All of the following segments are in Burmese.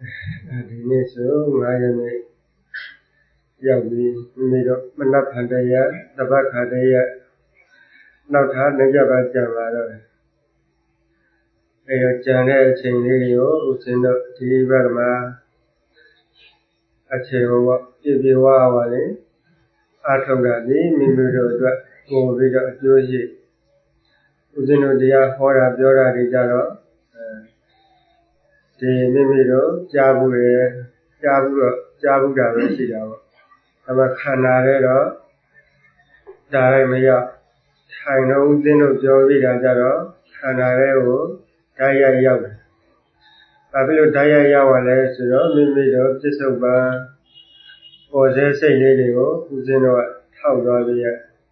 ဒီနေ့ဆို9ရက်နေ့ရောက်ပြီးမိမိတို့မနက်ဖြန်တည်းရတပတ်ခါတည်းရနောက်ထပ်2ရက်ပါကြာလာတော့အဲတော့ကြာတဲ့အချိန်လေးကိုဦးဇင်းတို့ဒီဘက်မှာအချိန်ပေါ့ပြဝပါလေအားထုတ်တာဒီမိမိတို့အတွက်ပို့ပြီးတော့အကျိုးရှိဦးဇင်းတို့တရားဟောတာပြောတာတွေကြတော့ဒီမိမိတို့ကြားဘူးတယ်ကြားဘူးတာပဲရှိတာပေါ့ဒါပေမဲ့ခန္ဓာတွေတော့ဒါလည်းမရောက်ထိုင်တော့ဦးဇင်းတို့ပြောပြီးတာကြတော့ခန္ဓာတွေကိုဓာတ်ရိုက်ရောက်တယ်ဘာဖြစ်လို့ဓာတ်ရိုက်ရောက်ရလဲဆိုတော့မိမိတို့ပြစ္ဆုတ်ပံပေါ်စေစိတ်လေးတွေကိုဦးဇင်းတို့ကထောက်သွားပြီးရ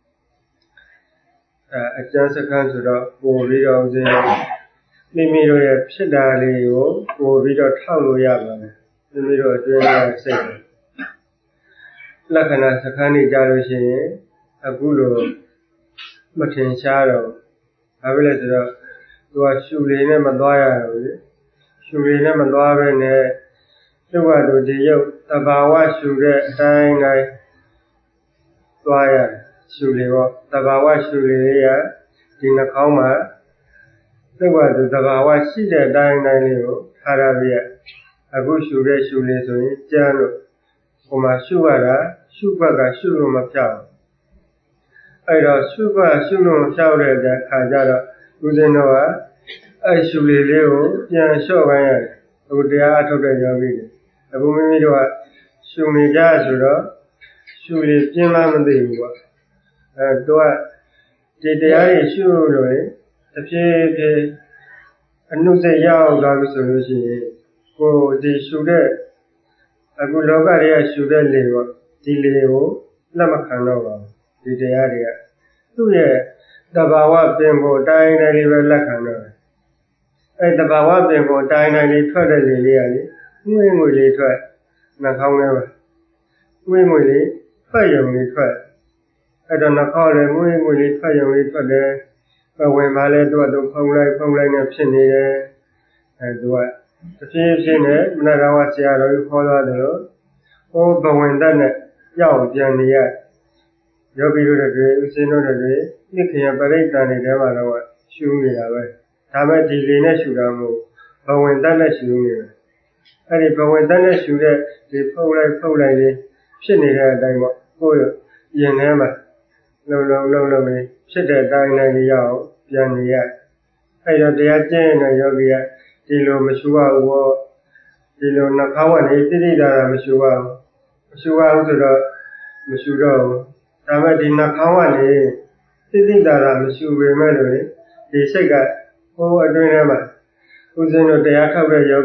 အကျဉ်းစခန်းဆိုတော့ပို့ပြီးတော့ဦးဇင်းတို့မိမိတို့ရဲ့ဖြစ်တာလေးကိုပို့ပြီးတော့ထောက်လို့ရပါတယ်မိမိတို့အတွင်းကစိတ်လက္ခဏာစခန်းကြီးကြားလို့ရှိရင်အခုလိုမထင်ရှားတော့ဘာဖြစ်လဲဆိုတော့သူကရှူလေးနဲ့မသွားရဘူးလေရှူလေးနဲ့မသွားဘဲနဲ့သူ့ဘာသူဒီရုပ်တဘာဝရှူတဲ့အတိုင်းတိုင်းသွားရတယ်ရှူလေးပေါ့တဘာဝရှူလေးရဒီနှာခေါင်းမှာသူ့ဘာသူတဘာဝရှိတဲ့အတိုင်းတိုင်းလေးကိုထားရပြည့်အခုရှူတဲ့ရှူလေးဆိုရင်ကြမ်းလို့ဟိုမှာရှူရတာရှုဘက်ကရှုလို့မဖြောက်အဲ့တော့ရှုဘက်ရှုလို့မဖြောက်တဲ့အခါကျတော့ဦးဇင်းတို့ကအဲ့ရှုလေးလေးကိုပြန်လျှော့ခိုင်းရတယ်အခုတရားအထုတ်တဲ့ယောဂီတွေအခုမိမိတို့ကရှုနေကြဆိုတော့ရှုလေးပြင်းမှမသိဘူးပေါ့သူကဒီတရားကြီးရှုလို့လေတစ်ဖြည်းဖြည်းအနုစိတ်ရောက်သွားပြီဆိုလို့ရှိရင်ကိုဒီရှုတဲ့အခုလောကတွေကရှုတဲ့လေပေါ့ဒီလေကိုလက်မခံတော့ပါဘူးဒီတရားတွေကသူ့ရဲ့တဘာဝပင်ကိုအတိုင်းတိုင်းလေးပဲလက်ခံတော့တယ်အဲတဘာဝပင်ကိုအတိုင်းတိုင်းလေးထွက်တဲ့လေလေးကလေငွေငွေလေးထွက်နှာခေါင်းထဲမှာငွေငွေလေးထွက်ရုံလေးထွက်အဲ့တော့နှာခေါင်းလည်းငွေငွေလေးထွက်ရုံလေးထွက်တယ်ဝင်ပါလဲသူကဖုံလိုက်နဲ့ဖြစ်နေတယ်သူကတဖြည်းဖြည်းနဲ့မနက်ကောင်ကဆရာတော်ကြီးခေါ်သွားတယ်လို့ဟိုဘဝင်တတ်နဲ့ကြောက်ပြန်နေရယောဂီတို့တွေဦးစင်းတို့တွေသိခင်ရပရိသတ်တွေထဲမှာတော့ရှူနေတာပဲဒါမဲ့ဒီလေနဲ့ရှူတာမဟုတ်ဘဝင်တတ်နဲ့ရှူနေတယ်အဲ့ဒီဘဝင်တတ်နဲ့ရှူတဲ့ဒီဖုံလိုက်လေးဖြစ်နေတဲ့အတိုင်းပေါ့ကိုယ်ရင်ထဲမှာလုံလေးဖြစ်တဲ့အတိုင်းလေးရအောင်ပြန်နေရအဲ့တော့တရားကျင့်တဲ့ယောဂီကဒီလိုမရှူရဘူးပေါ့ဒီလိုနှာခေါင်းကနေတိတိတာမရှူရဘူးဆိုတော့မရှူတော့ဘူးဒါမဲ့ဒီနှာခေါင်းကနေတိတိတာမရှူပေမဲ့လို့ဒီစိတ်ကဟိုအတွင်းထဲမှာဦးဇင်းတို့တရားထောက်တဲ့ဒီ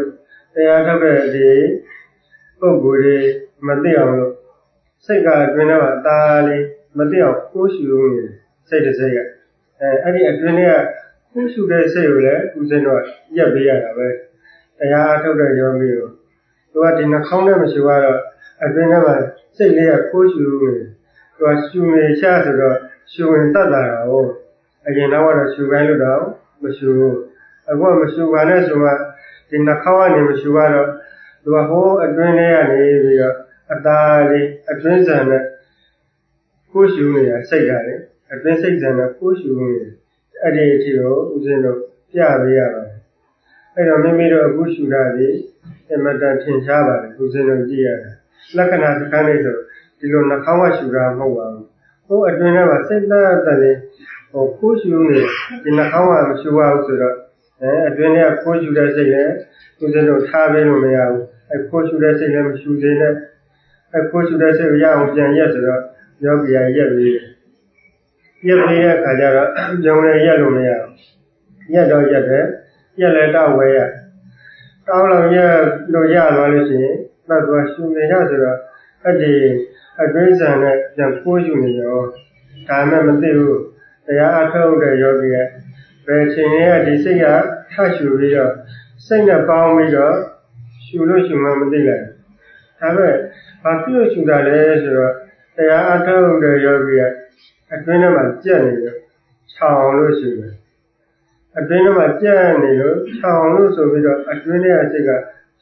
ပုဂ္ဂိုလ်တွေမသိအောင်လို့စိတ်ကအတွင်းထဲမှာတာလေးမသိအောင်ကိုးရှူနေစိတ်တစ်စိတ်ကအဲ့ဒီအတွင်းထဲကကိုးရှူတဲ့စိတ်ကိုလည်းဦးဇင်းတို့ရက်ပေးရတာပဲတရားအထုတ်တဲ့ယောဂီကိုသူကဒီနှာခေါင်းနဲ့မရှူရတော့အတွင်းထဲမှာစိတ်လေးကကိုးရှူနေသူကရှူနေချဆိုတော့ရှူရင်တတ်တာကိုအရင်တော့ရှူခိုင်းလို့တော့မရှူဘူးအခုကမရှူပါနဲ့ဆိုမှဒီနှာခေါင်းကနေမရှူရတော့သူကဟိုးအတွင်းထဲကနေပြီးတော့အသားလေးအတွင်းဆန်နဲ့ကိုးရှူနေတာစိတ်ကလေအတွင်းစိတ်ဆန်နဲ့ကိုးရှူနေအဲ့ဒီအထိကိုဦးဇင်းတို့ပြပေးရပါတယ်အဲ့တော့မိမိတို့အခုရှူတာဒီအမတန်ထင်ရှားပါတယ်ဦးဇင်းတို့ကြည့်ရတယ်လက္ခဏာစခန်းလေးဆိုဒီလိုနှာခေါင်းကရှူတာမဟုတ်ပါဘူးဟိုအတွင်းထဲမှာစိတ်သက်လေးဟိုကိုးရှူနေဒီနှာခေါင်းကမရှူရဘူးဆိုတော့အတွင်းထဲကကိုးရှူတဲ့စိတ်နဲ့ဦးဇင်းတို့ထားပေးလို့မရဘူးကိုးရှူတဲ့စိတ်လည်းမရှူသေးနဲ့ကိုးရှူတဲ့စိတ်ကိုရအောင်ပြန်ရက်ဆိုတော့ယောဂီရက်ပြီးတဲ့အခါကျတော့ဂျုံလည်းရက်လို့မရဘူးရက်တော့ရက်တယ်ရက်လည်းတောက်ဝဲရတောင်းလို့ရက်လို့ရသွားလို့ရှိရင်တော့သူကရှူနေရဆိုတော့အဲ့ဒီအတွင်းဆန်နဲ့ပြန်ကိုးရှူနေရောဒါမှမသိဘူးတရားအထုတ်တဲ့ယောဂီရဲ့ဘယ်ချိန်ရဲ့ဒီစိတ်ကထရှူပြီးတော့စိတ်နဲ့ပေါင်းပြီးတော့ရှူလို့ရှူမှမသိလိုက်ဒါပေမဲ့ဘာဖြစ်လို့ရှူတာလဲဆိုတော့တရားအထုတ်တဲ့ယောဂီရဲ့အတွင်းထဲမှာကြက်နေလို့ခြောင်လို့ရှူတယ်အတွင်းထဲမှာကြက်နေလို့ခြောင်လို့ဆိုပြီးတော့အတွင်းထဲကစိတ်က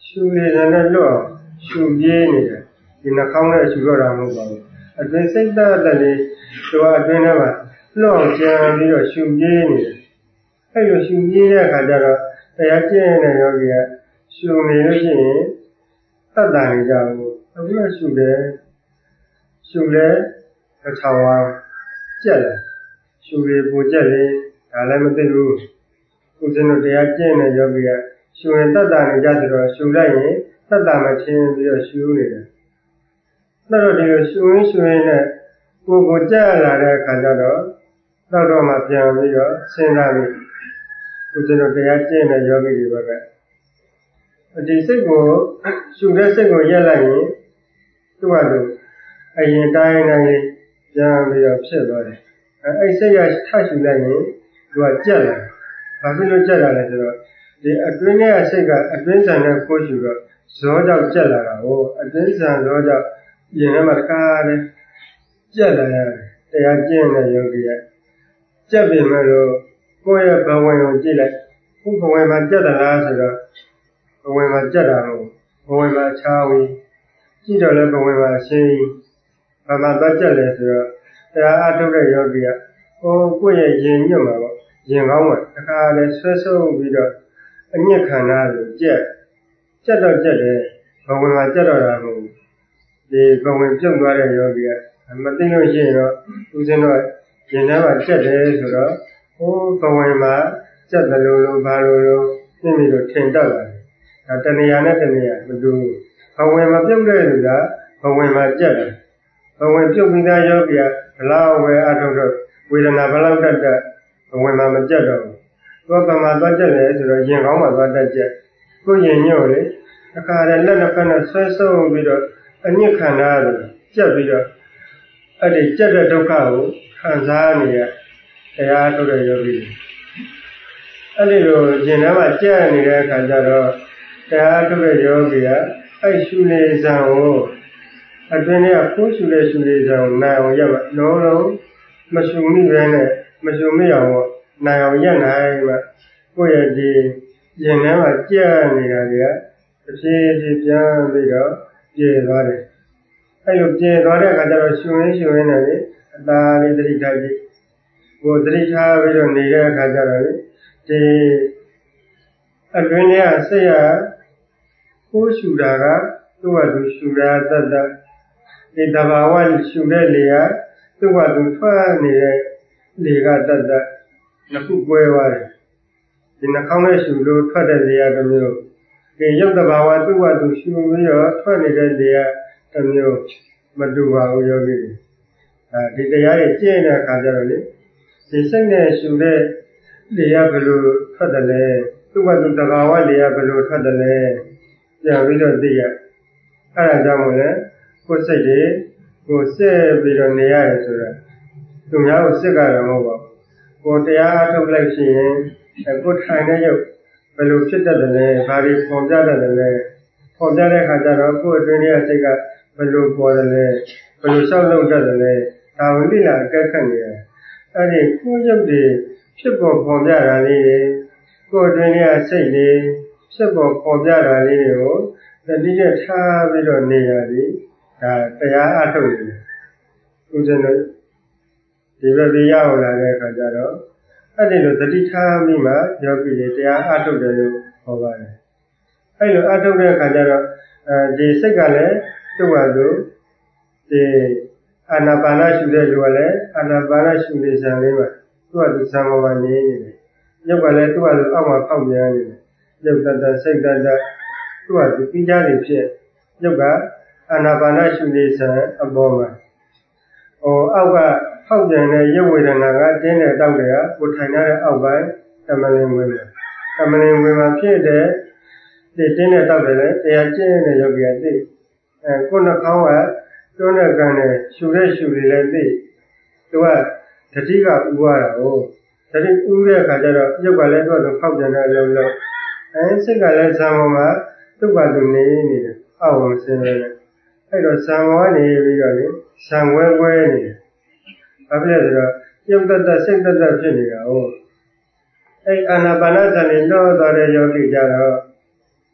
ရှူနေတာနဲ့လွတ်ရှူပြေးနေတယ်ဒီနှာခေါင်းနဲ့ရှူတော့တာမဟုတ်ပါဘူးအတွင်းစိတ်သက်သက်လေးသူကအတွင်းထဲမှာလွတ်အောင်ကြံပြီးတော့ရှူပြေးနေတယ်အဲ့လိုရှူပြေးတဲ့အခါကျတော့တရားကျင့်တဲ့ယောဂီကရှူနေလို့ရှိရင်တတ်တာနေကြဘူးအခုကရှူတယ်ရှူလဲတစ်ထောင်ဝါကြက်တယ်ရှူရပူကြက်လေဒါလည်းမသိဘူးဦးဇင်းတို့တရားကျင့်တဲ့ယောဂီကရှူရင်တတ်တာနေကြဆိုတော့ရှူလိုက်ရင်တတ်တာမချင်းပြီးတော့ရှူနေတယ်အဲ့တော့ဒီလိုရှူရင်းနဲ့ကိုကြက်လာတဲ့အခါကျတော့တော့မှပြန်ပြီးတော့စဉ်းစားပြီးဦးဇင်းတို့တရားကျင့်တဲ့ယောဂီတွေဘက်ကဒီစိတ်ကိုရှုတဲ့စိတ်ကိုရက်လိုက်ရင်သူ့ဟာသူအရင်တိုင်းပြန်ပြီးတော့ဖြစ်သွားတယ်အဲ့စိတ်ရထရှုလိုက်ရင်သူကကြက်လာဘာဖြစ်လို့ကြက်လာလဲဆိုတော့ဒီအတွင်းထဲကစိတ်ကအတွင်းဆံနဲ့ကိုရှုတော့ဇောကြောင့်ကြက်လာတာဟိုအတွင်းဆံဇောကြောင့်ရင်ထဲမှာတကားနဲ့ကြက်လာရတယ်တရားကျင့်တဲ့ယောဂီကကြက်ပြင်မဲ့လို့ကိုယ့်ရဲ့ဘဝင်ကိုကြည့်လိုက်ခုဘဝင်မှာကြက်တာလားဆိုတော့ဘဝင်မှာကြက်တာလို့ဘဝင်မှာချားဝင်ကြည့်တော့လည်းဘဝင်မှာရှင်းဘာမှသွားကြက်လဲဆိုတော့တရားအထုတ်တဲ့ယောဂီကကိုယ့်ရဲ့ရင်ညွတ်မှာပေါ့ရင်ကောင်းမှာတခါလဲဆွဲဆုံးပြီးတော့အညစ်ခန္ဓာကိုကြက်တော့ကြက်တယ်ဘဝင်မှာကြက်တော့တာမဟုတ်ဘူးဒီဘဝင်ပြုတ်သွားတဲ့ယောဂီကမသိလို့ရှိရင်တော့ဦးဇင်းတို့ရင်ထဲမှာကြက်တယ်ဆိုတော့ဘဝင်မှာကြက်တယ်လို့ဘာလို့သိပြီးတော့ထင်တတ်လာတယ်ဒါတဏှာနဲ့တဏှာမတူဘဝင်မှာပြုတ်တဲ့လူကဘဝင်မှာကြက်တယ်ဘဝင်ပြုတ်ပြီးသားယောဂီကဘလောက်ပဲအထုတ်တော့ဝေဒနာဘလောက်တက်ဘဝင်မှာမကြက်တော့ဘူးသူကဘာမှသွားကြက်လဲဆိုတော့ရင်ကောင်းမှာသွားတက်ကြက်ကိုရင်ညို့လေအခါတည်းလက်နှစ်ဖက်နဲ့ဆွဲဆုံးပြီးတော့အညစ်ခန္ဓာကိုကြက်ပြီးတော့အဲ့ဒီကြက်တဲ့ဒုက္ခကိုခံစားနေရတရားထုတ်တဲ့ယောဂီအဲ့ဒီလိုရင်ထဲမှာကြက်နေတဲ့အခါကျတော့တရားထုတ်တဲ့ယောဂီကအဲ့ရှုနေစံကိုအတွင်းထဲကကိုယ်ရှုတဲ့ရှုနေစံကိုနိုင်အောင်ရမှာလုံးလုံးမရှုမိပဲနဲ့မရှုမိအောင်ပေါ့နိုင်အောင်ရနိုင်မှာကိုယ့်ရဲ့ဒီရင်ထဲမှာကြက်နေတာတွေကတစ်ဖြည်းဖြည်းပြန်ပြီးတော့ပြေသွားတယ်အဲ့လိုပြေသွားတဲ့အခါကျတော့ရှုရင်းနဲ့လေအသာလေးသတိထားကြည့်ကိုသတိထားပြီးတော့နေတဲ့အခါကျတော့လေဒီအတွင်းထဲကစိတ်ရကိုရှုတာကသူ့ဟာသူရှုတာတတ်ဒီတဘာဝရှုတဲ့လေကသူ့ဟာသူထွက်နေတဲ့လေကတတ်နှစ်ခုကွဲသွားတယ်ဒီနှာခေါင်းနဲ့ရှုလို့ထွက်တဲ့လေကတစ်မျိုးဒီရုပ်တဘာဝသူ့ဟာသူရှုပြီးတော့ထွက်နေတဲ့လေကတစ်မျိုးမတူပါဘူးယောဂီဒီတရားတွေကျင့်တဲ့အခါကျတော့လေဒီစိတ်နဲ့ရှုတဲ့လေကဘယ်လိုထွက်တယ်လဲသူ့ဟာသူတဘာဝလေကဘယ်လိုထွက်တယ်လဲပြန်ပြီးတော့သိရအဲ့ဒါကြောင့်မို့လဲကိုယ်စိတ်တွေကိုစစ်ပြီးတော့နေရတယ်ဆိုတာသူများကိုစစ်ကြရမှာမဟုတ်ပါဘူးကိုယ်တရားအထုတ်လိုက်ရှိရင်ကိုယ်ထိုင်တဲ့ရုပ်ဘယ်လိုဖြစ်တတ်တယ်လဲဘာတွေပေါ်ပြတတ်တယ်လဲပေါ်ပြတဲ့အခါကျတော့ကိုယ်အတွင်းထဲကစိတ်ကဘယ်လိုပေါ်တယ်လဲဘယ်လိုရှောက်လုပ်တတ်တယ်လဲဒါဝင်လိလာအကဲခတ်နေတယ်အဲ့ဒီကိုယ်ရုပ်တွေဖြစ်ပေါ်ပြတာလေးတွေကိုယ်အတွင်းထဲကစိတ်တွေဖြစ်ပေါ်ပြတာလေးတွေကိုတတိယထားပြီးတော့နေရသည်ဒါတရားအထုတ်နေတယ်ဦးဇင်းတို့ဒီဘက်ပြရအောင်လာတဲ့အခါကျတော့အဲ့ဒီလိုတတိထားပြီးမှယောဂီတွေတရားအထုတ်တယ်လို့ဟောပါတယ်အဲ့လိုအထုတ်တဲ့အခါကျတော့ဒီစိတ်ကလည်းသူ့ဟာသူဒီအာနာပါနရှုတဲ့လူကလည်းအာနာပါနရှုနေစံလေးမှာသူ့ဟာသူဇံပေါ်မှာနေနေတယ်ရုပ်ကလည်းသူ့ဟာသူအောက်မှာဖောက်ပြန်နေတယ်ရုပ်တတစိတ်တတသူ့ဟာသူပြီးကြနေဖြစ်ရုပ်ကအာနာပါနရှုနေစံအပေါ်မှာအောက်ကဖောက်ပြန်တဲ့ရုပ်ဝေဒနာကတင်းတဲ့တောက်တွေကကိုထိုင်တဲ့အောက်ပိုင်းတမလင်ဝင်မှာဖြစ်တဲ့ဒီတင်းတဲ့တောက်တွေလည်းတရားကျင့်တဲ့ယောဂီကသိကိုနှာခေါင်းကတွန်းတဲ့ကံနဲ့ရှုတဲ့ရှုတွေလည်းသိသူကတတိကဥသွားတာကိုတတိဥတဲ့အခါကျတော့ရုပ်ကလည်းတော့ဖောက်ပြန်တဲ့အလုံးလုံးစိတ်ကလည်းဇံပေါ်မှာသူ့ဘာသူနေနေတယ်အောက်ဝင်ဆင်းနေတယ်အဲ့တော့ဇံပေါ်ကနေပြီးတော့လေဇံဝဲနေတယ်ဘာဖြစ်လဲဆိုတော့ရုပ်တတစိတ်တတဖြစ်နေတာဟုတ်အဲ့အာနာပါနဇံလေးတော့သွားတဲ့ယောဂီကြတော့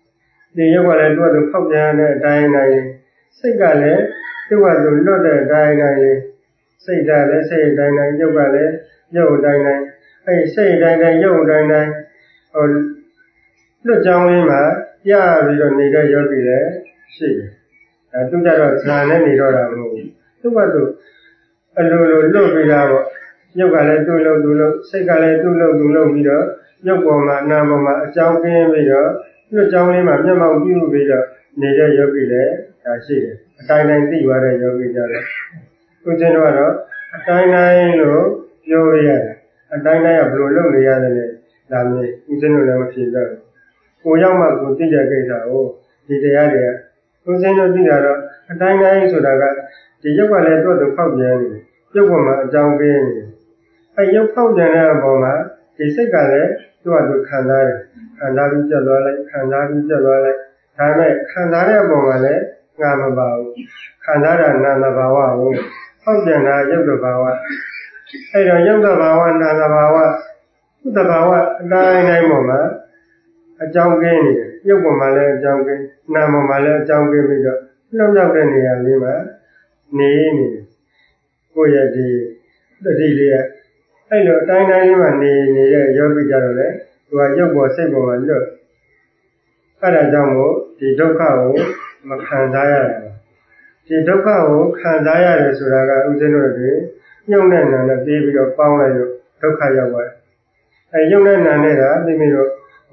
ဒီရုပ်ကလည်းသူ့အတူဖောက်ပြန်တဲ့အတိုင်းတိုင်းစိတ်ကလည်းသူ့အတူလွတ်တဲ့အတိုင်းတိုင်းစိတ်ကလည်းစိတ်အတိုင်းတိုင်းရုပ်ကလည်းရုပ်အတိုင်းတိုင်းအဲ့စိတ်အတိုင်းတိုင်းရုပ်အတိုင်းတိုင်းလွတ်ကြောင်းလေးမှာပြပြီးတော့နေတဲ့ယောဂီလည်းရှိတယ်အဲသူကြတော့ဇာနဲ့နေတော့တာမဟုတ်ဘူးသူ့အတူအလိုလိုလွတ်ပြီးတာပေါ့ရုပ်ကလည်းသူ့လို့စိတ်ကလည်းသူ့လို့ပြီးတော့ရုပ်ပေါ်မှာနာမ်ပေါ်မှာအကြောင်းကင်းပြီးတော့လွတ်ကြောင်းလေးမှာမျက်မှောက်ပြုပြီးတော့နေတဲ့ယောဂီလည်းဒါရှိတယ်အတိုင်းတိုင်းသိသွားတဲ့ယောဂီကြတယ်သူချင်းတို့ကတော့အတိုင်းတိုင်းလို့ပြောရရတယ်အတိုင်းတိုင်းကဘယ်လိုလုပ်နေရတယ်လဲဒါမျိုးသူချင်းတို့လည်းမဖြစ်တော့ကိုရောက်မှကိုသိတဲ့ကိစ္စကိုဒီတရားတွေကသူချင်းတို့သိတာတော့အတိုင်းတိုင်းဆိုတာကဒီရုပ်ကလည်းသူ့တို့ဖောက်ပြန်နေတယ်ရုပ်ပေါ်မှာအကြောင်းကင်းနေတယ်အဲရုပ်ဖောက်ပြန်တဲ့အပေါ်မှာဒီစိတ်ကလည်းသူ့အတူခံစားတယ်ခံစားပြီးပြတ်သွားလိုက်ခံစားပြီးပြတ်သွားလိုက်ဒါမဲ့ခံစားတဲ့အပေါ်မှာလည်းငါမပါဘူးခံစားတာနာမ်ဘာဝကိုဖောက်ပြန်တာရုပ်တဘာဝအဲ့တော့ရုပ်တဘာဝနာမ်ဘာဝသူ့တဘာဝအတိုင်းတိုင်းပေါ်မှာအကြောင်းကင်းနေတယ်ရုပ်ပေါ်မှာလည်းအကြောင်းကင်းနာမ်ပေါ်မှာလည်းအကြောင်းကင်းပြီးတော့နှောက်တဲ့နေရာလေးမှာနေတယ်ကိုယ့်ရဲ့ဒီတတိလေးကအဲ့လိုအတိုင်းတိုင်းလေးမှာနေတဲ့ယောဂီကြတော့လေသူကရုပ်ပေါ်စိတ်ပေါ်မှာလွတ်အဲ့ဒါကြောင့်မို့ဒီဒုက္ခကိုမခံစားရဘူးဒီဒုက္ခကိုခံစားရတယ်ဆိုတာကဥစဉ်တို့တွေညှုံတဲ့နာနဲ့ပြီးပြီးတော့ပေါင်းလိုက်လို့ဒုက္ခရောက်သွားတယ်အဲညှုံတဲ့နာနဲ့ကမိမိတို့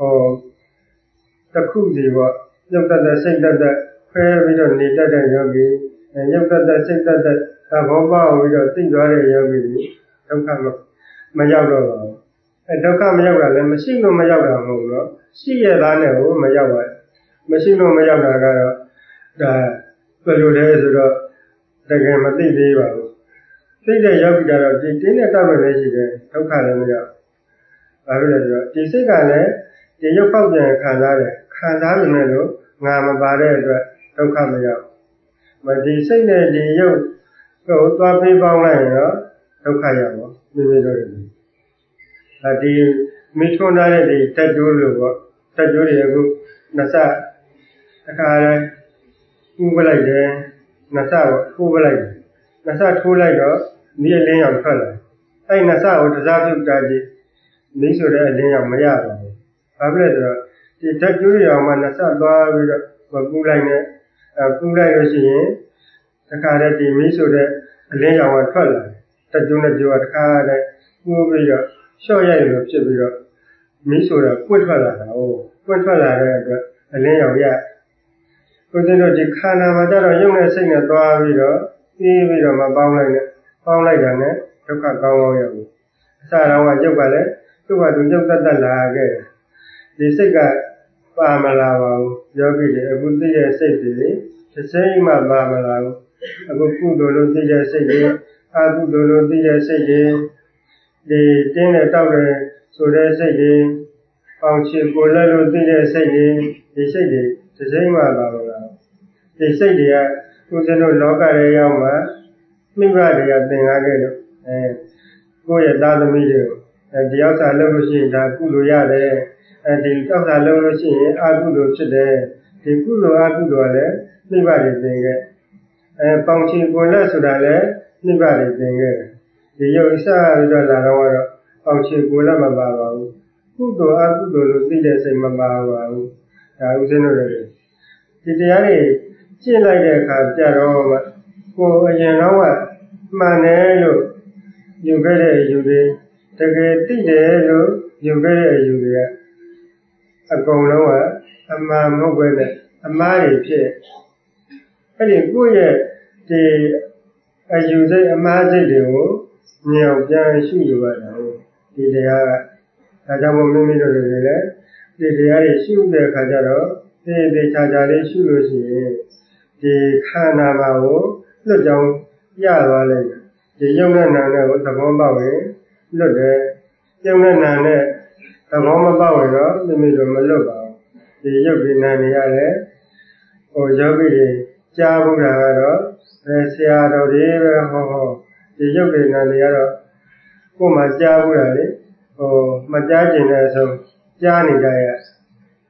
တစ်ခုစီပေါ့ရုပ်တတ်တဲ့စိတ်တတ်တဲ့ခွဲပြီးတော့နေတတ်တဲ့ယောဂီရုပ်တတ်တဲ့စိတ်တတ်တဲ့သဘောပေါက်ပြီးတော့သိသွားတဲ့ယောဂီဒုက္ခမရောက်တော့ပါဘူးအဲဒုက္ခမရောက်တာလည်းမရှိလို့မရောက်တာမဟုတ်ဘူးတော့ရှိရသားနဲ့ကိုမရောက်ပါဘူးမရှိလို့မရောက်တာကတော့ဒါဘယ်လိုလဲဆိုတော့တကယ်မသိသေးပါဘူးသိတဲ့ယောဂီကတော့ဒီတင်းနဲ့တောက်လည်းရှိတယ်ဒုက္ခလည်းမရောက်ဘာလို့လဲဆိုတော့ဒီစိတ်ကလည်းဒီရုပ်ပေါက်ပြန်ခံစားတယ်ခံစားနေတယ်လို့ငါမပါတဲ့အတွက်ဒုက္ခမရောက်ဒီစိတ်နဲ့ဒီရုပ်ကိုသွားပြေးပေါင်းလိုက်ရင်တော့ဒုက္ခရောက်ပါမိမိတို့တွေဒီမိထွန်းထားတဲ့ဒီတက်တိုးလို့ပေါ့တက်တိုးတွေအခုနှစ်ဆအခါတိုင်းဥပလိုက်တယ်နှစ်ဆကိုထိုးပလိုက်တယ်နှစ်ဆထိုးလိုက်တော့မိအလင်းရောင်ထွက်လာအဲ့နှစ်ဆကိုတစားပြုတ်တာကြီးမိဆိုတဲ့အလင်းရောင်မရပါဘူးဘာဖြစ်လဲဆိုတော့ဒီတက်တိုးတွေအောင်မှနှစ်ဆသွားပြီးတော့မပူလိုက်နဲ့ပူလိုက်လို့ရှိရင်တခါတည်းဒီမိဆိုတဲ့အလင်းရောင်ကထွက်လာတက်တိုးနဲ့ပြောတာတခါတည်းပူပြီးတော့လျှော့ရိုက်လို့ဖြစ်ပြီးတော့မီးဆိုတာပွင့်ထွက်လာတာပွင့်ထွက်လာတဲ့အတွက်အလင်းရောင်ရကိုယ်တို့ဒီခန္ဓာမှာကြတော့ရုပ်နဲ့စိတ်နဲ့သွားပြီးတော့ပြီးပြီးတော့မပေါင်းလိုက်နဲ့ပေါင်းလိုက်တာနဲ့ဒုက္ခကောင်းရောက်ဘူးအစတော့ကရုပ်ကလည်းသူ့ဟာသူရုပ်တတ်လာခဲ့ဒီစိတ်ကပါမလာပါဘူးယောဂီတွေအခုသိတဲ့စိတ်တွေတစ်ချိန်မှပါမလာဘူးအခုကုသိုလ်လို့သိတဲ့စိတ်တွေအကုသိုလ်လို့သိတဲ့စိတ်တွေဒီတင်းနဲ့တောက်တယ်ဆိုတဲ့စိတ်တွေပေါင်ချီကိုလက်လို့သိတဲ့စိတ်တွေဒီစိတ်တွေတစ်ချိန်မှပါမလာဒီစိတ်တွေကကိုယ်စလို့လောကရဲ့ရောက်မှမိဘတွေကသင်ကားခဲ့လို့ကိုယ့်ရဲ့သားသမီးတွေကိုဒီဥစ္စာလုပ်လို့ရှိရင်ဒါကုသိုလ်ရတယ်ဒီဥစ္စာလုပ်လို့ရှိရင်အကုသိုလ်ဖြစ်တယ်ဒီကုသိုလ်အကုသိုလ်ကလည်းမိဘတွေသင်ခဲ့ပေါင်ချီကိုလက်ဆိုတာလည်းမိဘတွေသင်ခဲ့ဒီရုပ်အစပြီးတော့လာတော့ပေါင်ချီကိုလက်မပါပါဘူးကုသိုလ်အကုသိုလ်လို့သိတဲ့စိတ်မပါပါဘူးဒါဥစဉ်တို့လည်းဒီတရားတွေကျင့်လိုက်တဲ့အခါကြတော့ကိုယ်အရင်တော့မှန်တယ်လို့ယူခဲ့တဲ့အယူတွေတကယ်သိတယ်လို့ယူခဲ့တဲ့အယူတွေကအကုန်လုံးကအမှန်မဟုတ်ပဲနဲ့အမှားတွေဖြစ်အဲ့ဒီကိုယ့်ရဲ့ဒီအယူစိတ်အမှားစိတ်တွေကိုမြင်အောင်ပြန်ရှုယူရတာဒီတရားကဒါကြောင့်မို့မိမိတို့တွေလည်းဒီတရားတွေရှုတဲ့အခါကျတော့သေချာလေးရှုလို့ရှိရင်ဒီခန္ဓာမှာကိုလွတ်ကြောင်းရသွားလိုက်ဒီယုံနဲ့နာနဲ့ကိုသဘောပေါက်ရင်လွတ်တယ်ယုံနဲ့နာနဲ့သဘောမပေါက်ရင်တော့မိမိတို့မလွတ်ပါဘူးဒီယုတ်ဒီနာနေရတယ်ယောဂီတွေကြားဘူးတာကတော့ဆရာတော်တွေပဲဟောဒီယုတ်ဒီနာနေရတော့ကိုယ်မှကြားဘူးတာလေမကြားကျင်တဲ့အဆုံးကြားနေကြရ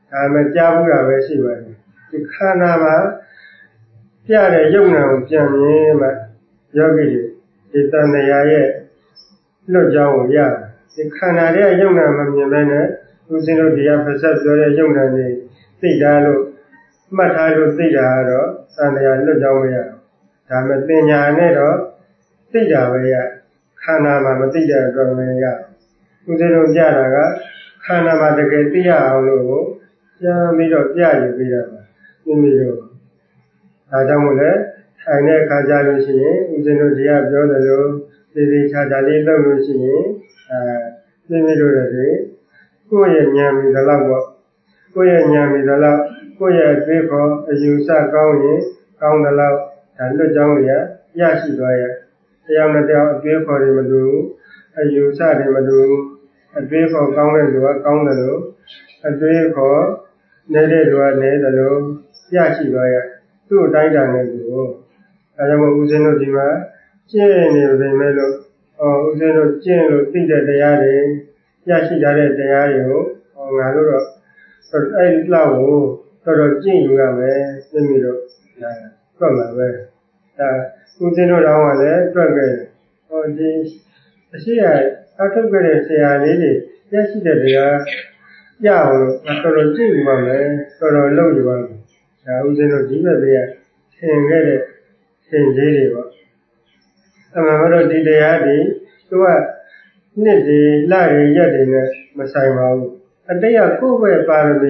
ဒါမှကြားဘူးတာပဲရှိပါတယ်ဒီခန္ဓာမှာပြတဲ့ယုံနာကိုပြန်မြင်မှယောဂီတွေဒီတဏှာရဲ့လွတ်ကြောင်းကိုရတယ်ဒီခန္ဓာရဲ့ယုံနာမမြင်ဘဲနဲ့ဦးဇင်းတို့ဒီကဖဆက်ပြောတဲ့ယုံနာတွေသိတာလို့မှတ်ထားလို့သိတာကတော့တဏှာလွတ်ကြောင်းမရဒါမှပညာနဲ့တော့သိတာပဲရခန္ဓာမှာမသိတဲ့အတွက်မရဦးဇင်းတို့ကြားတာကခန္ဓာမှာတကယ်သိရအောင်လို့ပြန်ပြီးတော့ပြယူပေးတာပါမိမိတို့ဒါကြောင့်မို့လဲထိုင်တဲ့အခါကြလို့ရှိရင်ဦးဇင်းတို့တရားပြောသလိုသေသေးချာချာလေးလုပ်လို့ရှိရင်မိမိတို့လည်းကိုယ့်ရဲ့ဉာဏ်မိသလောက်ပေါ့ကိုယ့်ရဲ့ဉာဏ်မိသလောက်ကိုယ့်ရဲ့အသေးခေါ်အယူဆကောင်းရင်ကောင်းသလောက်ဒါလွတ်ကြောင်းတွေရရှိသွားရဲ့တရားနဲ့တရားအသေးခေါ်တွေမတူဘူးအယူဆတွေမတူဘူးအသေးခေါ်ကောင်းတဲ့လူကကောင်းတယ်လို့အသေးခေါ်နေတဲ့လူကနေတယ်လို့ရရှိသွားရဲ့သူ့အတိုင်းတန်တဲ့လူကိုအဲဒါမှဦးဇင်းတို့ဒီမှာကျင့်နေပြီမဲ့လို့ဦးဇင်းတို့ကျင့်လို့သိတဲ့တရားတွေရရှိကြတဲ့တရားတွေကိုငါတို့တော့အဲ့လောက်ကိုတော်ကျင့်ယူရမယ်သိပြီတော့ဒါတွက်မှာပဲဒါဦးဇင်းတို့တော့လည်းတွက်ခဲ့ဒီအရှိအထုတ်ခဲ့တဲ့ဆရာလေးတွေရရှိတဲ့တရားရအောင်လို့တော်ကျင့်ယူပါမယ်တော်လုပ်ယူပါမယ်ဒါဦးဇင်းတို့ဒီဘက်တွေကသင်ခဲ့တဲ့သင်ကြီးတွေပေါ့အမှန်တော့ဒီတရားတွေသူကနှစ်တွေလတွေရက်တွေနဲ့မဆိုင်ပါဘူးအတိတ်ကကိုယ့်ပဲပါရမီ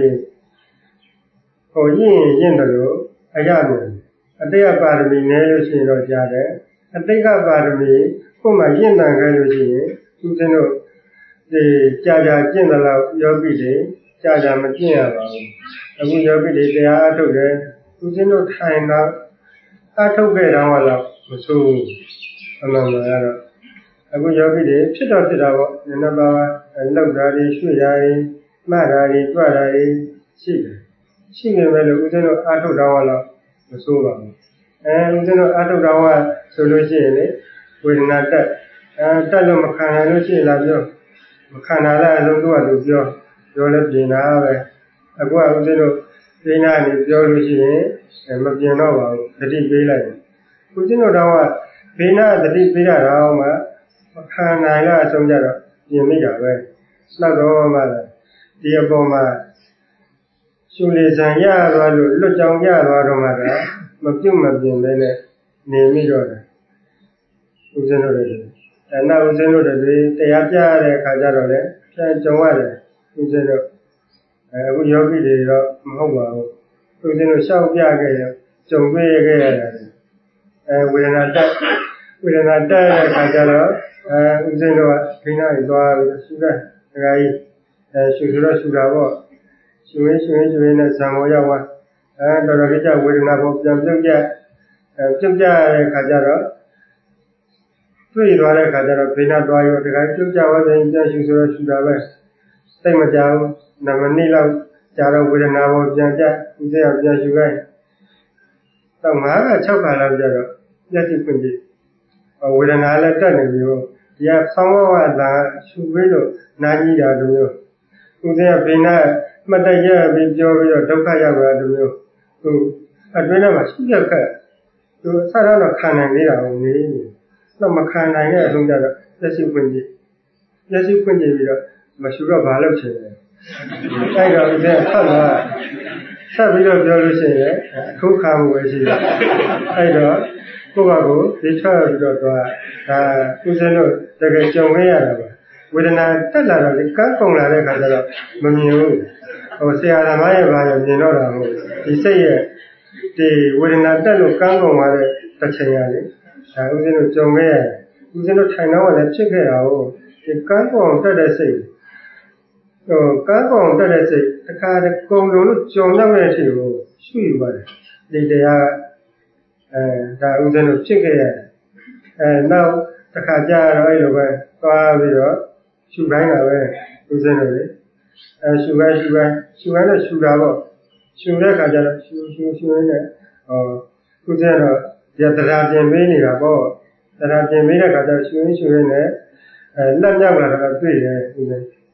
ရင့်တယ်လို့အရမယ်အတိတ်ကပါရမီနည်းလို့ရှိရင်တော့ကြားတယ်အတိတ်ကပါရမီကိုယ်မှရင့်တန်ခဲ့လို့ရှိရင်သူတို့ဒီကြာကျင့်တယ်လို့ယောဂီတွေကြာမကျင့်ရပါဘူးအခုယောဂီတွေတရားအထုတ်တယ်သူတို့ထိုင်တော့အထုတ်ခဲ့တော့တော့မဆိုးဘူးအမှန်ပါကတော့အခုယောဂီတွေဖြစ်တော့ဖြစ်တာပေါ့နည်းနည်းပါးလောက်တာတွေရွှေ့တာတွေမှတ်တာတွေကြွတာတွေရှိတယ်ရှိနေမယ်လို့ဦးဇင်းတို့အထုတ်တော့တော့မဆိုးပါဘူးဦးဇင်းတို့အထုတ်တော့ဆိုလို့ရှိရင်လေဝေဒနာတက်တက်လို့မခံနိုင်လို့ရှိရင်လာပြောမခံနိုင်လားအလုံးသူကသူပြောလဲပြင်တာပဲအခုကဦးဇင်းတို့ပြင်းနာနေပြောလို့ရှိရင်မပြင်တော့ပါဘူးတတိပေးလိုက်ဦးဇင်းတို့တော့ဘေးနာတတိပေးတာတော့မှမခံနိုင်လားအဆုံးကြတော့ပြင်မိတာပဲနောက်တော့မှဒီအပေါ်မှာရှုလေဆံရသွားလို့လွတ်ကြောင်ရသွားတော့မှမပြုတ်မပြင်ပဲနဲ့နေမိတော့တယ်ဦးဇင်းတို့တွေနောက်ဦးဇင်းတို့တွေတရားပြရတဲ့အခါကျတော့လေပြန်ကြုံရတယ်ဦးဇင်းတို့အခုယောဂီတွေတော့မဟုတ်ပါဘူးဦးဇင်းတို့ရှောက်ပြခဲ့ရကြုံတွေ့ခဲ့ရတယ်ဝေဒနာတက်တဲ့အခါကျတော့ဦးဇင်းတို့ကခိနာကြီးသွားပြီးရှုတဲ့ဒကာကြီးရှုတော့ရှုတာပေါ့ရှုရင်းနဲ့ဇံမောရောက်သွားတော်တော်လေးကျဝေဒနာကိုပြန်ပြုတ်ကြတဲ့အခါကျတော့တွေ့သွားတဲ့အခါကျတော့ခိနာသွားရောဒကာကြီးပြုတ်ကြသွားရင်ပြန်ရှုဆိုတော့ရှုတာပဲသိမကြဘူး2မိနစ်လောက်ကြာတော့ဝေဒနာကိုပြန်ကြဦးဇင်းကပြန်ရှုခိုင်းတော့5က6ခါလောက်ကျတော့မျက်စိဖွင့်ကြည့်ဝေဒနာလည်းတက်နေပြီဟိုဒီကဆောင်းဝါလာရှုပြီးလို့နာကြီးတာတို့မျိုးဦးဇင်းကဘေးနာမှတ်တရပြီးပြောပြီးတော့ဒုက္ခရောက်တာတို့မျိုးသူအတွင်းထဲမှာရှိရခက်သူအစတော့ခံနိုင်နေတာကိုနေတော့မခံနိုင်တဲ့အဆုံးကြတော့မျက်စိဖွင့်ကြည့်ပြီးတော့မရှုတော့ဘာလို့ချင်လဲအဲ့တော့ဦးဇင်းဆက်လာဆက်ပြီးတော့ပြောလို့ရှိရင်အခုခါမှုပဲရှိတယ်အဲ့တော့ကိုယ့်ဘာကိုဒီချပြီးတော့ဒါဦးဇင်းတို့တကယ်ကြုံခဲ့ရတာပါဝေဒနာတက်လာတော့လေကန်းကုန်လာတဲ့ခါကျတော့မမြင်ဘူးဆရာသမားရဲ့ဘာလို့မြင်တော့တာဟုတ်ဒီစိတ်ရဲ့ဒီဝေဒနာတက်လို့ကန်းကုန်သွားတဲ့တစ်ချိန်ရလေဒါဦးဇင်းတို့ကြုံခဲ့ရတယ်ဦးဇင်းတို့ထိုင်တော့လည်းဖြစ်ခဲ့တာဟုတ်ဒီကန်းကုန်တက်တဲ့စိတ်ကန်းကုန်တက်တဲ့စိတ်တခါတည်းကုံလုံးလို့ကြုံရတဲ့အချိန်ကိုရှုယူပါတယ်ဒီတရားဒါဦးဇင်းတို့ဖြစ်ခဲ့ရတယ်နောက်တစ်ခါကြာတော့အဲ့လိုပဲသွားပြီးတော့ရှုခိုင်းတာပဲဦးဇင်းတို့လေရှုခိုင်းတော့ရှုတာပေါ့ရှုတဲ့ခါကျတော့ရှုရင်းနဲ့ဦးဇင်းတော့တရားပြင်ပေးနေတာပေါ့တရားပြင်ပေးတဲ့ခါကျတော့ရှုရင်းနဲ့လက်မြောက်လာတော့တွေ့တယ်ဦးဇင်း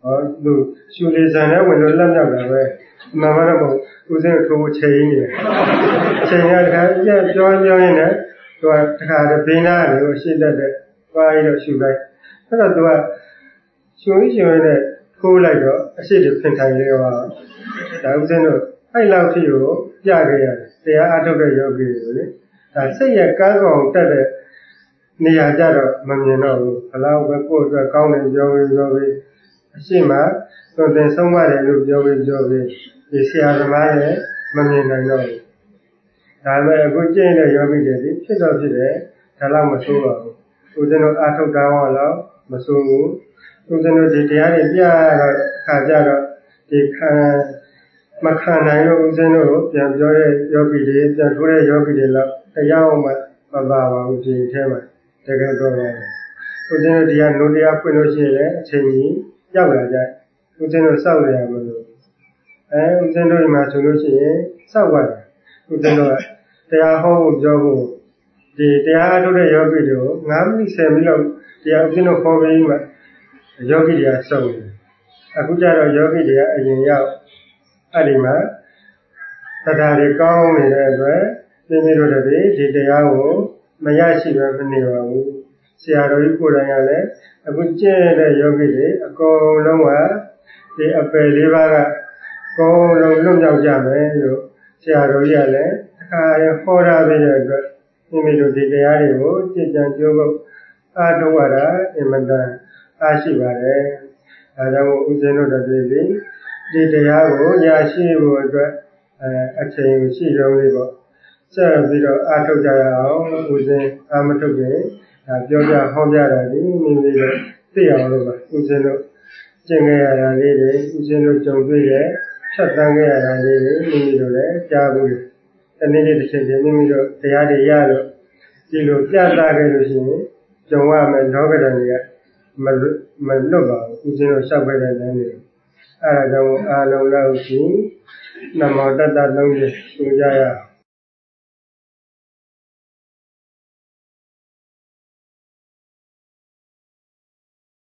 သူရှူလေဆန်နဲ့ဝင်လို့လက်မြောက်တာပဲမှန်မှန်တော့ဦးစင်းတို့ထိုးချိန်နေတယ်ချိန်ရတဲ့အခါပြောရင်းနဲ့သူကတခါတည်းဘေးနားနေကိုရှင်းတတ်တဲ့သွားပြီးတော့ရှူလိုက်အဲ့တော့သူကရှူရင်းနဲ့ထိုးလိုက်တော့အရှိတဖင်ထိုင်လေးရောဒါဦးစင်းတို့အဲ့လောက်ထိကိုပြခဲ့ရတယ်တရားအထုတ်တဲ့ယောဂီတွေလေဒါစိတ်ရကန်းကောင်တက်တဲ့နေရာကြတော့မမြင်တော့ဘူးဘလောက်ပဲကိုယ့်အတွက်ကောင်းတယ်ပြောပြီးအရှိမသွန်သင်ဆုံးမတယ်လို့ပြောပြီးဒီဆရာသမားလည်းမမြင်နိုင်တော့ဘူးဒါပေမဲ့အခုကျင့်တဲ့ယောဂီတွေဒီဖြစ်တော့ဖြစ်တယ်ဒါတော့မဆိုးပါဘူးဦးဇင်းတို့အထုတ်တာတော့မဆိုးဘူးဦးဇင်းတို့ဒီတရားတွေပြတော့အခါကြတော့ဒီမခံနိုင်လို့ဦးဇင်းတို့ပြန်ပြောတဲ့ယောဂီတွေပြန်ထိုးတဲ့ယောဂီတွေတော့တရားမှမပါပါဘူးဒီထဲမှာတကယ်တော့ဦးဇင်းတို့တရားနိုးတရားဖွင့်လို့ရှိရင်လည်းအချိန်ကြီးရောက်လာကြဦးဇင်းတို့စောင့်နေရမလို့ဦးဇင်းတို့ဒီမှာဆိုလို့ရှိရင်စောင့်ရတယ်ဦးဇင်းတို့ကတရားဟောဖို့ပြောဖို့ဒီတရားထုတ်တဲ့ယောဂီတွေကို9မိနစ်10မိနစ်လောက်တရားဦးဇင်းတို့ခေါ်ပြီးမှယောဂီတွေကစောင့်တယ်အခုကျတော့ယောဂီတွေကအရင်ရောက်အဲ့ဒီမှာတရားတွေကောင်းနေတဲ့အတွက်မိမိတို့တွေဒီတရားကိုမရရှိပဲမနေပါဘူးဆရာတော်ကြီးကိုယ်တိုင်ကလည်းအခုကျင့်တဲ့ယောဂီတွေအကုန်လုံးကဒီအပယ်လေးပါးကအကုန်လုံးလွတ်မြောက်ကြမယ်လို့ဆရာတော်ကြီးကလည်းအခါရဟောထားတဲ့အတွက်မိမိတို့ဒီတရားတွေကိုကြည်ကြံကြိုးကုပ်အားထုတ်ရတာအင်မတန်အားရှိပါတယ်ဒါကြောင့်ဦးဇင်းတို့တွေဒီတရားကိုရရှိဖို့အတွက်အချိန်ရှိကြလေးပေါ့ဆက်ပြီးတော့အားထုတ်ကြရအောင်ဦးဇင်းအားမထုတ်ခင်ပြောပြဟောပြတာဒီမိမိတို့သိအောင်လို့ပါဦးဇင်းတို့ကျင့်ခဲ့ရတာလေးတွေဦးဇင်းတို့ကြုံတွေ့ရဖြတ်တန်းခဲ့ရတာလေးတွေမိမိတို့လည်းကြားဘူးတနေ့နေ့တစ်ချိန်ချင်းမိမိတို့တရားတွေရလို့ဒီလိုပြသခဲ့လို့ရှိရင်ကြုံရမယ်လောကဓာတ်တွေကမလွတ်ပါဘူးဦးဇင်းတို့ရှောက်ခဲ့တဲ့လမ်းတွေအဲ့ဒါကြောင့်အားလုံးလောက်ရှိနမောတတ္တလုံးကြီးဆိုကြရအောင်